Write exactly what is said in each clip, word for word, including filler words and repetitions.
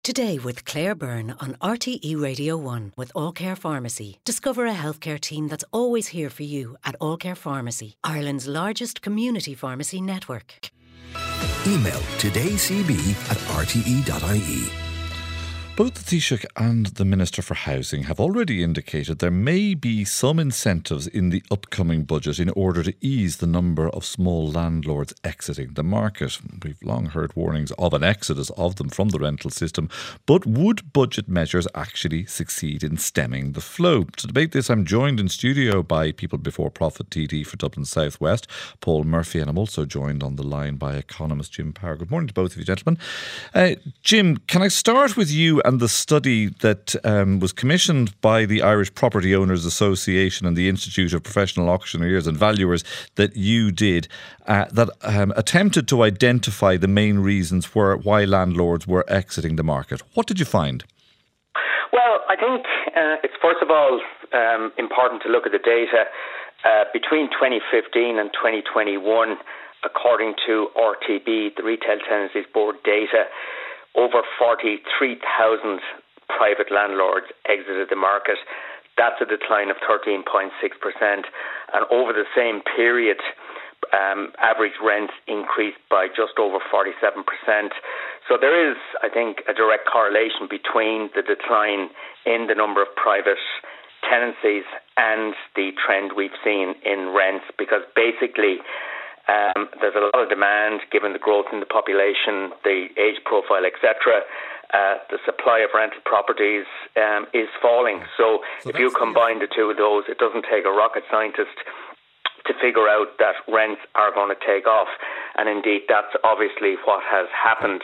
Today with Claire Byrne on R T E Radio one with All Care Pharmacy. Discover a healthcare team that's always here for you at All Care Pharmacy, Ireland's largest community pharmacy network. Email todaycb at r t e dot i e. Both the Taoiseach and the Minister for Housing have already indicated there may be some incentives in the upcoming budget in order to ease the number of small landlords exiting the market. We've long heard warnings of an exodus of them from the rental system, but would budget measures actually succeed in stemming the flow? To debate this, I'm joined in studio by People Before Profit T D for Dublin South West, Paul Murphy, and I'm also joined on the line by economist Jim Power. Good morning to both of you, gentlemen. Uh, Jim, can I start with you and the study that um, was commissioned by the Irish Property Owners Association and the Institute of Professional Auctioneers and Valuers that you did, uh, that um, attempted to identify the main reasons where, why landlords were exiting the market? What did you find? Well, I think uh, it's first of all um, important to look at the data. Uh, between twenty fifteen and twenty twenty-one, according to R T B, the Retail Tenancies Board data, over forty-three thousand private landlords exited the market. That's a decline of thirteen point six percent. And over the same period, um, average rents increased by just over forty-seven percent. So there is, I think, a direct correlation between the decline in the number of private tenancies and the trend we've seen in rents, because basically Um, there's a lot of demand given the growth in the population, the age profile, et cetera. Uh, the supply of rental properties um, is falling. So, so if you combine the two of those, it doesn't take a rocket scientist to figure out that rents are going to take off. And indeed, that's obviously what has happened.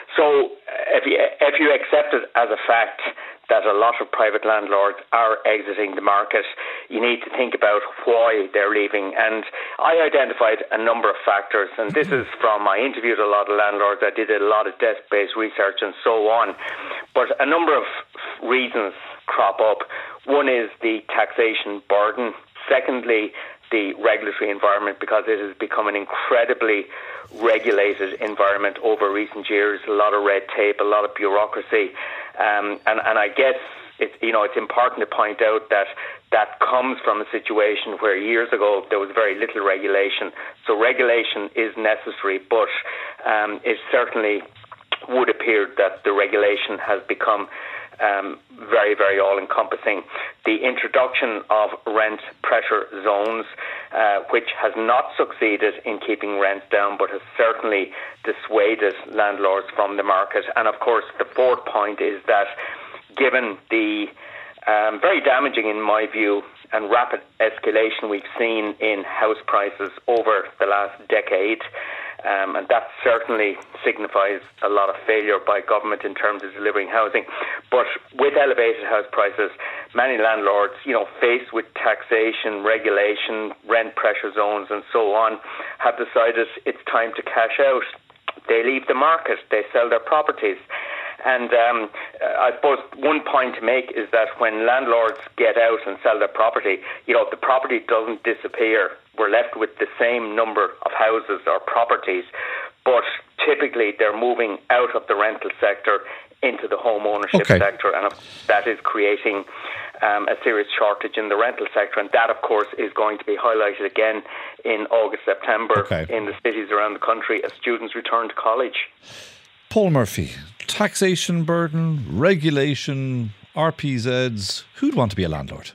So if you, if you accept it as a fact that a lot of private landlords are exiting the market, you need to think about why they're leaving. And I identified a number of factors, and this is from, I interviewed a lot of landlords, I did a lot of desk-based research and so on. But a number of reasons crop up. One is the taxation burden. Secondly, the regulatory environment, because it has become an incredibly regulated environment over recent years. A lot of red tape, a lot of bureaucracy. Um, and, and I guess it's, you know, it's important to point out that that comes from a situation where years ago there was very little regulation. So regulation is necessary, but um, it certainly would appear that the regulation has become Um, very, very all-encompassing. The introduction of rent pressure zones, uh, which has not succeeded in keeping rents down, but has certainly dissuaded landlords from the market. And of course, the fourth point is that given the um, very damaging, in my view, and rapid escalation we've seen in house prices over the last decade, Um, and that certainly signifies a lot of failure by government in terms of delivering housing. But with elevated house prices, many landlords, you know, faced with taxation, regulation, rent pressure zones and so on, have decided it's time to cash out. They leave the market, they sell their properties. And um, I suppose one point to make is that when landlords get out and sell their property, you know, the property doesn't disappear. We're left with the same number of houses or properties, but typically they're moving out of the rental sector into the home ownership okay. sector, and that is creating um, a serious shortage in the rental sector. And that, of course, is going to be highlighted again in August, September okay. in the cities around the country as students return to college. Paul Murphy, taxation burden, regulation, R P Zs. Who'd want to be a landlord?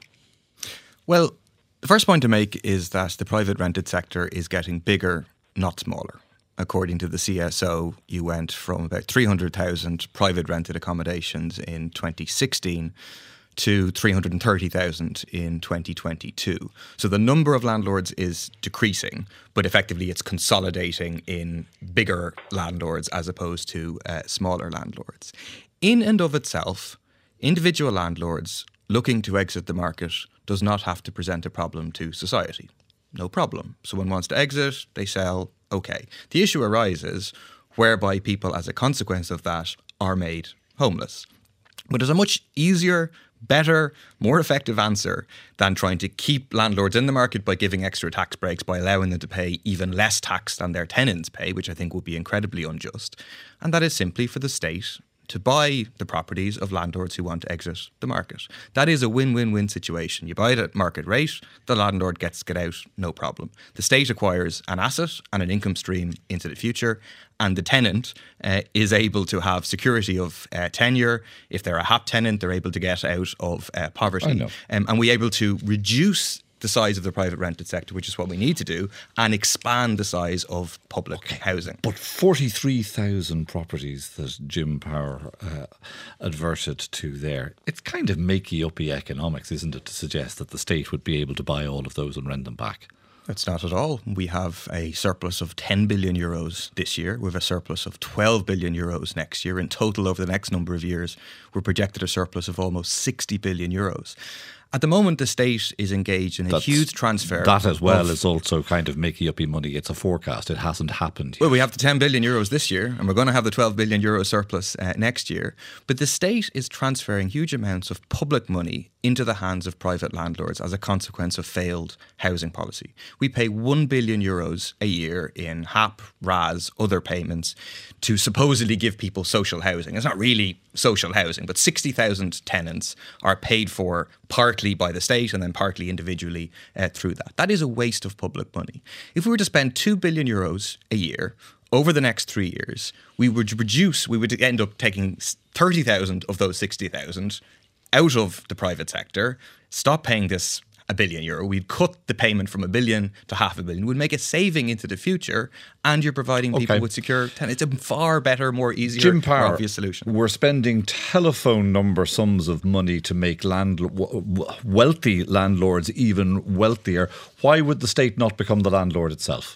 Well, the first point to make is that the private rented sector is getting bigger, not smaller. According to the C S O, you went from about three hundred thousand private rented accommodations in twenty sixteen to three hundred thirty thousand in twenty twenty-two. So the number of landlords is decreasing, but effectively it's consolidating in bigger landlords as opposed to uh, smaller landlords. In and of itself, individual landlords looking to exit the market does not have to present a problem to society. No problem. Someone wants to exit, they sell, okay. The issue arises whereby people, as a consequence of that, are made homeless. But there's a much easier, better, more effective answer than trying to keep landlords in the market by giving extra tax breaks, by allowing them to pay even less tax than their tenants pay, which I think would be incredibly unjust. And that is simply for the state to buy the properties of landlords who want to exit the market. That is a win-win-win situation. You buy it at market rate, the landlord gets to get out, no problem. The state acquires an asset and an income stream into the future, and the tenant uh, is able to have security of uh, tenure. If they're a H A P tenant, they're able to get out of uh, poverty. I know. Um, and we're able to reduce the size of the private rented sector, which is what we need to do, and expand the size of public okay. housing. But forty-three thousand properties that Jim Power uh, adverted to there, it's kind of makey-uppy economics, isn't it, to suggest that the state would be able to buy all of those and rent them back? It's not at all. We have a surplus of ten billion euros this year. We have a surplus of twelve billion euros next year. In total, over the next number of years, we're projected a surplus of almost sixty billion euros. At the moment, the state is engaged in a That's, huge transfer. That as well of, is also kind of makey-uppy money. It's a forecast. It hasn't happened yet. Well, we have the ten billion euros this year, and we're going to have the twelve billion euro surplus uh, next year. But the state is transferring huge amounts of public money into the hands of private landlords as a consequence of failed housing policy. We pay one billion euros a year in H A P, R A S, other payments to supposedly give people social housing. It's not really social housing, but sixty thousand tenants are paid for partly by the state and then partly individually uh, through that. That is a waste of public money. If we were to spend two billion euros a year over the next three years, we would reduce, we would end up taking thirty thousand of those sixty thousand out of the private sector, stop paying this a billion euro. We'd cut the payment from a billion to half a billion. We'd make a saving into the future, and you're providing people okay. with secure tenants. It's a far better, more easier, Jim Power, more obvious solution. We're spending telephone number sums of money to make land, wealthy landlords even wealthier. Why would the state not become the landlord itself?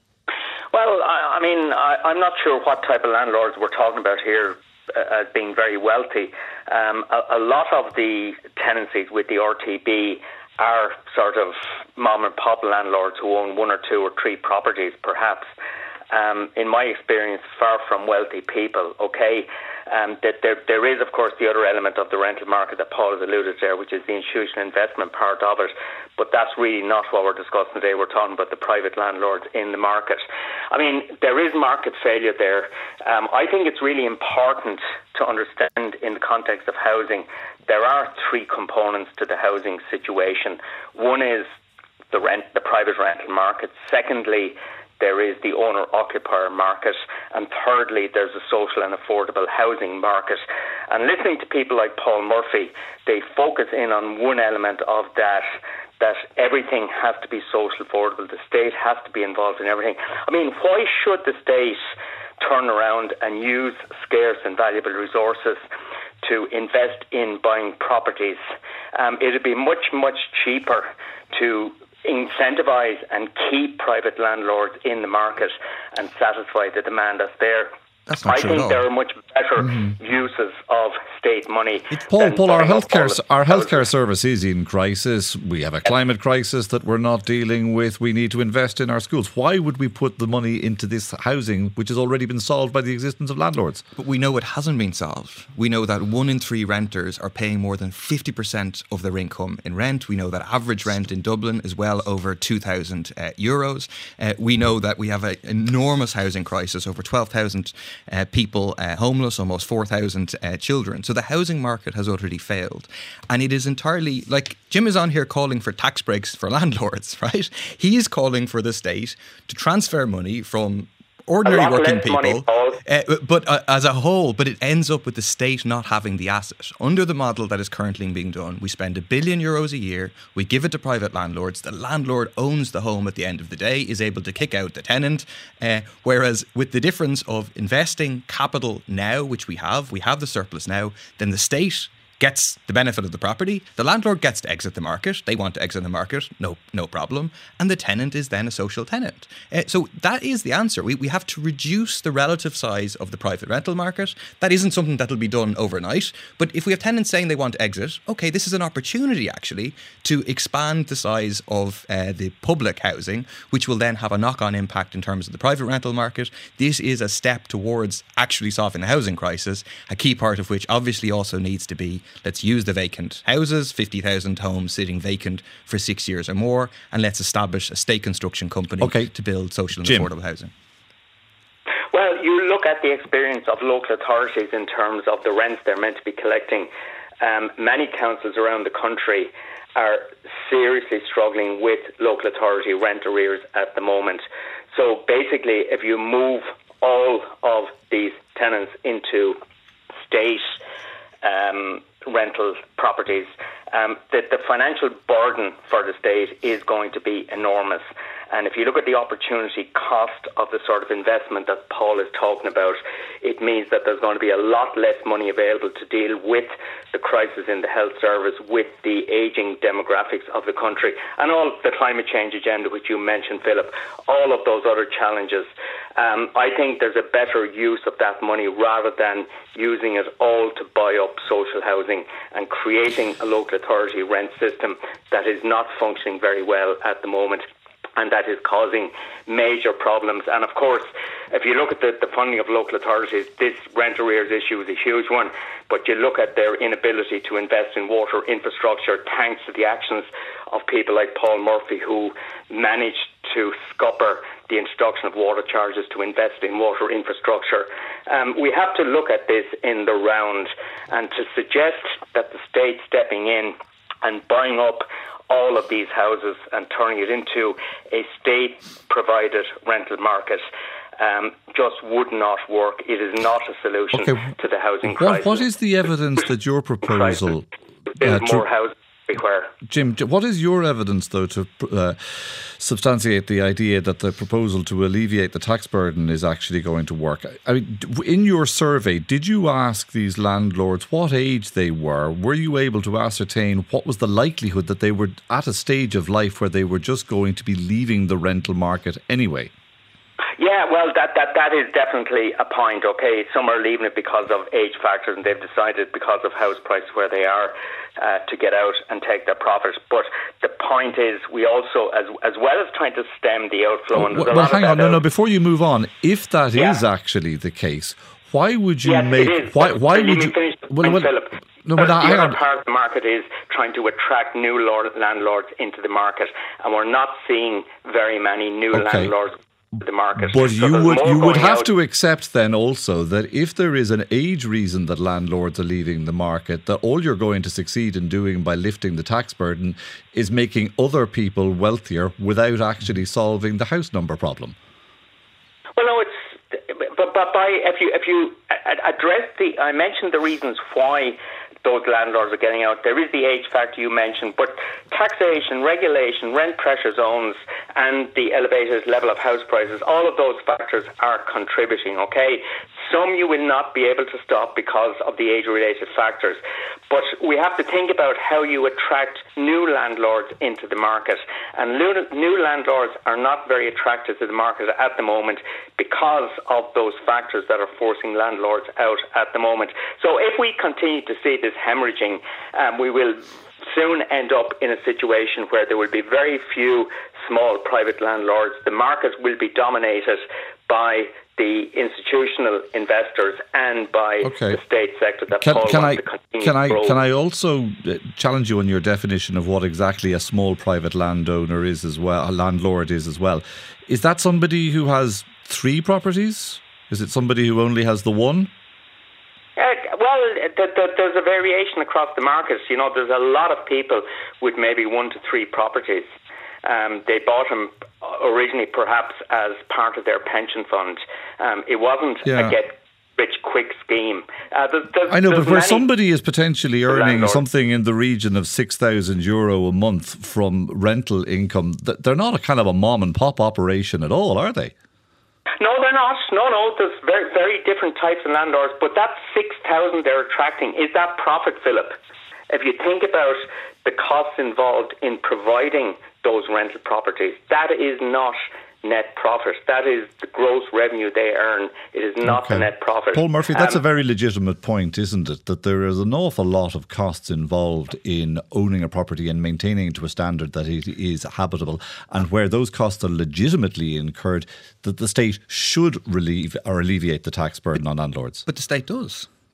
Well, I, I mean, I, I'm not sure what type of landlords we're talking about here as being very wealthy. Um, a, a lot of the tenancies with the R T B are sort of mom and pop landlords who own one or two or three properties, perhaps. Um, in my experience, far from wealthy people, okay? Um, that there, there is, of course, the other element of the rental market that Paul has alluded to there, which is the institutional investment part of it. But that's really not what we're discussing today. We're talking about the private landlords in the market. I mean, there is market failure there. Um, I think it's really important to understand in the context of housing, there are three components to the housing situation. One is the rent, the private rental market. Secondly, there is the owner-occupier market, and thirdly, there's a social and affordable housing market. And listening to people like Paul Murphy, they focus in on one element of that, that everything has to be social affordable. The state has to be involved in everything. I mean, why should the state turn around and use scarce and valuable resources to invest in buying properties? Um, it would be much, much cheaper to incentivise and keep private landlords in the market and satisfy the demand that's there. That's not I true think at all. there are much better mm-hmm. uses of state money. It's Paul, Paul, our healthcare, our houses. healthcare service is in crisis. We have a climate crisis that we're not dealing with. We need to invest in our schools. Why would we put the money into this housing, which has already been solved by the existence of landlords? But we know it hasn't been solved. We know that one in three renters are paying more than fifty percent of their income in rent. We know that average rent in Dublin is well over two thousand uh, euros. Uh, we know that we have an enormous housing crisis, over twelve thousand uh, people uh, homeless, almost four thousand uh, children. So the housing market has utterly failed. And it is entirely, like Jim is on here calling for tax breaks for landlords, right? He is calling for the state to transfer money from ordinary working people, money, uh, but uh, as a whole, but it ends up with the state not having the asset. Under the model that is currently being done, we spend a billion euros a year, we give it to private landlords, the landlord owns the home at the end of the day, is able to kick out the tenant, uh, whereas with the difference of investing capital now, which we have, we have the surplus now, then the state gets the benefit of the property, the landlord gets to exit the market, they want to exit the market, no no problem, and the tenant is then a social tenant. Uh, so that is the answer. We we have to reduce the relative size of the private rental market. That isn't something that'll be done overnight, but if we have tenants saying they want to exit, okay, this is an opportunity actually to expand the size of uh, the public housing, which will then have a knock-on impact in terms of the private rental market. This is a step towards actually solving the housing crisis, a key part of which obviously also needs to be, let's use the vacant houses, fifty thousand homes sitting vacant for six years or more, and let's establish a state construction company okay. to build social and Jim. affordable housing. Well, you look look at the experience of local authorities in terms of the rents they're meant to be collecting, um, many councils around the country are seriously struggling with local authority rent arrears at the moment. So basically, if you move all of these tenants into state um, rental properties, um, the, the financial burden for the state is going to be enormous. And if you look at the opportunity cost of the sort of investment that Paul is talking about, it means that there's going to be a lot less money available to deal with the crisis in the health service, with the ageing demographics of the country, and all the climate change agenda, which you mentioned, Philip, all of those other challenges. Um, I think there's a better use of that money rather than using it all to buy up social housing and creating a local authority rent system that is not functioning very well at the moment, and that is causing major problems. And of course, if you look at the, the funding of local authorities, this rent arrears issue is a huge one, but you look at their inability to invest in water infrastructure thanks to the actions of people like Paul Murphy, who managed to scupper the introduction of water charges to invest in water infrastructure. Um, we have to look at this in the round, and to suggest that the state stepping in and buying up all of these houses and turning it into a state-provided rental market um, just would not work. It is not a solution okay. to the housing what, crisis. What is the evidence that your proposal... Build uh, more houses everywhere. Jim, what is your evidence, though, to uh, substantiate the idea that the proposal to alleviate the tax burden is actually going to work? I mean, in your survey, did you ask these landlords what age they were? Were you able to ascertain what was the likelihood that they were at a stage of life where they were just going to be leaving the rental market anyway? Yeah, well, that, that, that is definitely a point, okay? Some are leaving it because of age factors, and they've decided because of house prices where they are uh, to get out and take their profit. But the point is, we also, as as well as trying to stem the outflow... Oh, and well, well hang on, no, no, before you move on, if that yeah. is actually the case, why would you yes, make... It is. Why, why would you... Finish well, point, well, Philip. No, but the hang other on. part of the market is trying to attract new lord, landlords into the market, and we're not seeing very many new okay. landlords the market. But so you would you would have out. to accept then also that if there is an age reason that landlords are leaving the market, that all you're going to succeed in doing by lifting the tax burden is making other people wealthier without actually solving the house number problem. Well, no, it's but but by if you if you address the I mentioned the reasons why those landlords are getting out. There is the age factor you mentioned, but taxation, regulation, rent pressure zones, and the elevated level of house prices, all of those factors are contributing, okay? Some you will not be able to stop because of the age-related factors, but we have to think about how you attract new landlords into the market, and new landlords are not very attractive to the market at the moment because of those factors that are forcing landlords out at the moment. So if we continue to see this hemorrhaging, um, we will soon end up in a situation where there will be very few small private landlords. The market will be dominated by the institutional investors and by okay. the state sector that can, Paul can wants I, to continue can to I, grow. Can I also challenge you on your definition of what exactly a small private landowner is as well, a landlord is as well? Is that somebody who has three properties? Is it somebody who only has the one? Uh, well, the, the, there's a variation across the markets. You know, there's a lot of people with maybe one to three properties. Um, they bought them originally perhaps as part of their pension fund. Um, it wasn't yeah. a get-rich-quick scheme. Uh, there's, there's, I know, but where many, somebody is potentially earning landlord. something in the region of six thousand euro a month from rental income, they're not a kind of a mom-and-pop operation at all, are they? No, they're not. No, no. There's very, very different types of landlords. But that six thousand they're attracting, is that profit, Philip? If you think about the costs involved in providing those rental properties, that is not net profit. That is the gross revenue they earn. It is not okay. the net profit. Paul Murphy, that's um, a very legitimate point, isn't it? That there is an awful lot of costs involved in owning a property and maintaining it to a standard that it is habitable, and where those costs are legitimately incurred, that the state should relieve or alleviate the tax burden on landlords. But the state does.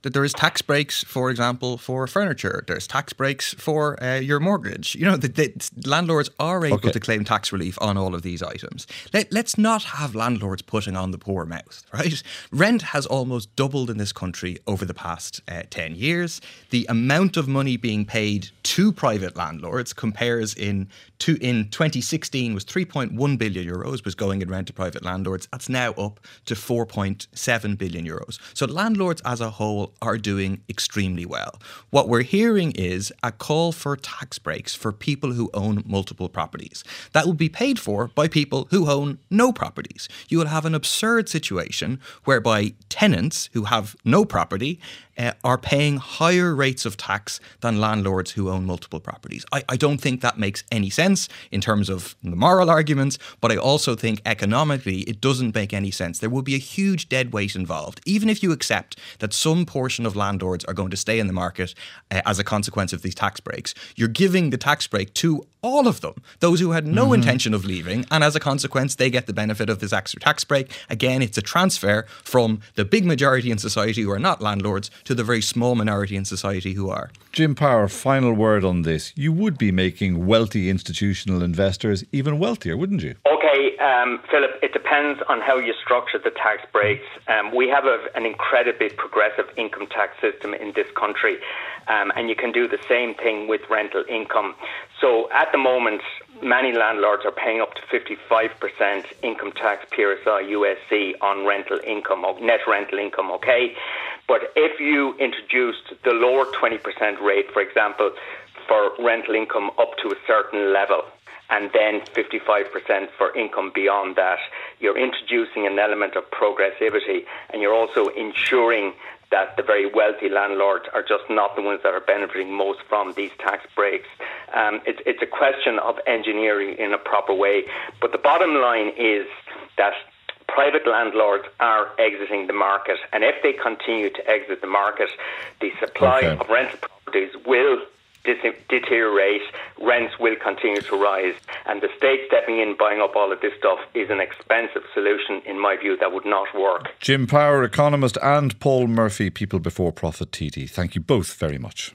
that there is tax breaks, for example, for furniture. There's tax breaks for uh, your mortgage. You know, the, the landlords are able okay. to claim tax relief on all of these items. Let, let's not have landlords putting on the poor mouth, right? Rent has almost doubled in this country over the past uh, ten years. The amount of money being paid to private landlords compares in to, in twenty sixteen was three point one billion euros was going in rent to private landlords. That's now up to four point seven billion euros. So landlords as a whole are doing extremely well. What we're hearing is a call for tax breaks for people who own multiple properties. That will be paid for by people who own no properties. You will have an absurd situation whereby tenants who have no property uh, are paying higher rates of tax than landlords who own multiple properties. I, I don't think that makes any sense in terms of the moral arguments, but I also think economically it doesn't make any sense. There will be a huge dead weight involved. Even if you accept that some portion of landlords are going to stay in the market uh, as a consequence of these tax breaks, you're giving the tax break to all of them, those who had no mm-hmm. intention of leaving, and as a consequence they get the benefit of this extra tax break. Again, it's a transfer from the big majority in society who are not landlords to the very small minority in society who are. Jim Power, final word on this. You would be making wealthy institutional investors even wealthier, wouldn't you? Okay, um, Philip, it depends on how you structure the tax breaks. Um, we have a, an incredibly progressive income tax system in this country, um, and you can do the same thing with rental income. So at the moment, many landlords are paying up to fifty-five percent income tax, P R S I, U S C, on rental income, or net rental income, okay? But if you introduced the lower twenty percent rate, for example, for rental income up to a certain level, and then fifty-five percent for income beyond that, you're introducing an element of progressivity, and you're also ensuring that the very wealthy landlords are just not the ones that are benefiting most from these tax breaks. Um, it's, it's a question of engineering in a proper way. But the bottom line is that private landlords are exiting the market, and if they continue to exit the market, the supply okay. of rental properties will deteriorate, rents will continue to rise, and the state stepping in, buying up all of this stuff is an expensive solution, in my view, that would not work. Jim Power, economist, and Paul Murphy, People Before Profit T D. Thank you both very much.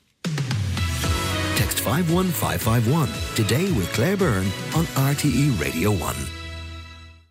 Text five one five five one today with Claire Byrne on R T E Radio one.